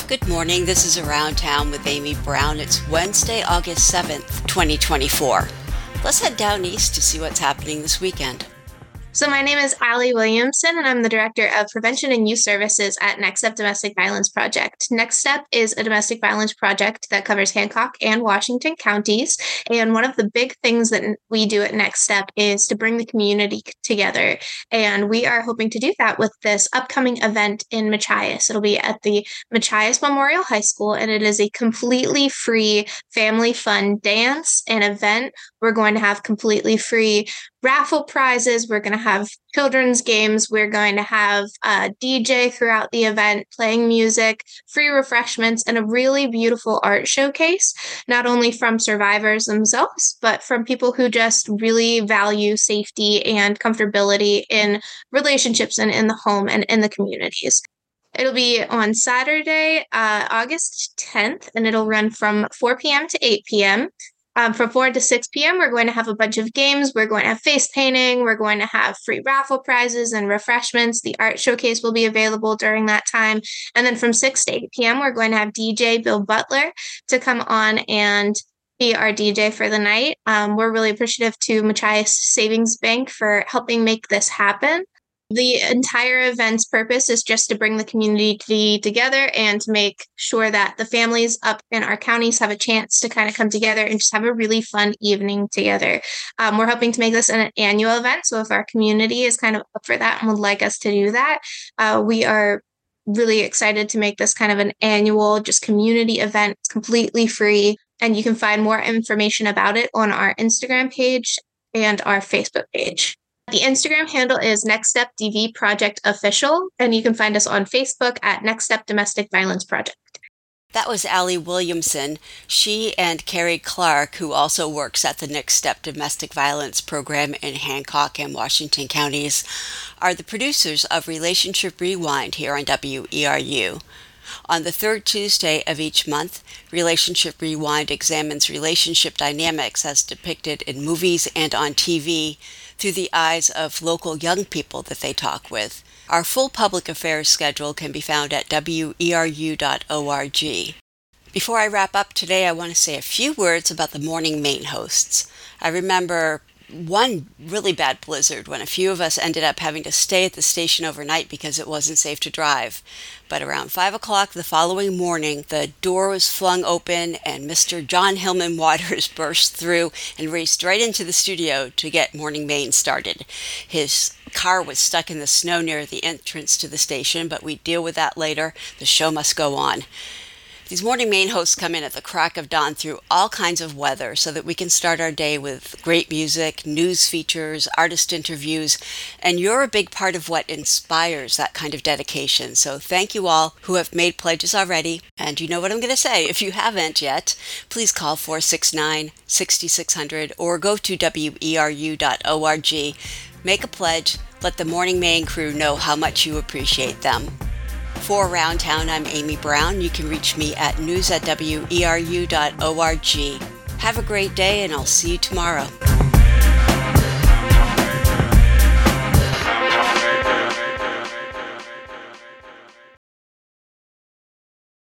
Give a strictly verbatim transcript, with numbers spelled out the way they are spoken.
Good morning. This is Around Town with Amy Brown. It's Wednesday, August seventh, twenty twenty-four. Let's head down east to see what's happening this weekend. So my name is Allie Williamson, and I'm the Director of Prevention and Youth Services at Next Step Domestic Violence Project. Next Step is a domestic violence project that covers Hancock and Washington counties. And one of the big things that we do at Next Step is to bring the community together. And we are hoping to do that with this upcoming event in Machias. It'll be at the Machias Memorial High School, and it is a completely free family fun dance and event. We're going to have completely free raffle prizes. We're going to have children's games. We're going to have a D J throughout the event playing music, free refreshments, and a really beautiful art showcase, not only from survivors themselves, but from people who just really value safety and comfortability in relationships and in the home and in the communities. It'll be on Saturday, uh, August tenth, and it'll run from four p.m. to eight p.m. Um, from four to six p.m., we're going to have a bunch of games. We're going to have face painting. We're going to have free raffle prizes and refreshments. The art showcase will be available during that time. And then from six to eight p.m., we're going to have D J Bill Butler to come on and be our D J for the night. Um, we're really appreciative to Machias Savings Bank for helping make this happen. The entire event's purpose is just to bring the community together and to make sure that the families up in our counties have a chance to kind of come together and just have a really fun evening together. Um, we're hoping to make this an annual event. So if our community is kind of up for that and would like us to do that, uh, we are really excited to make this kind of an annual just community event. It's completely free. And you can find more information about it on our Instagram page and our Facebook page. The Instagram handle is Next Step D V Project Official, and you can find us on Facebook at Next Step Domestic Violence Project. That was Allie Williamson. She and Carrie Clark, who also works at the Next Step Domestic Violence Program in Hancock and Washington counties, are the producers of Relationship Rewind here on W E R U. On the third Tuesday of each month, Relationship Rewind examines relationship dynamics as depicted in movies and on T V through the eyes of local young people that they talk with. Our full public affairs schedule can be found at W E R U dot org. Before I wrap up today, I want to say a few words about the Morning Maine hosts. I remember one really bad blizzard when a few of us ended up having to stay at the station overnight because it wasn't safe to drive. But around five o'clock the following morning, the door was flung open and Mister John Hillman Waters burst through and raced right into the studio to get Morning Maine started. His car was stuck in the snow near the entrance to the station, but we deal with that later. The show must go on. These Morning Maine hosts come in at the crack of dawn through all kinds of weather so that we can start our day with great music, news features, artist interviews, and you're a big part of what inspires that kind of dedication. So thank you all who have made pledges already. And you know what I'm going to say. If you haven't yet, please call four six nine, six six zero zero or go to W E R U dot org. Make a pledge. Let the Morning Maine crew know how much you appreciate them. For Around Town, I'm Amy Brown. You can reach me at news at W E R U dot org. Have a great day, and I'll see you tomorrow.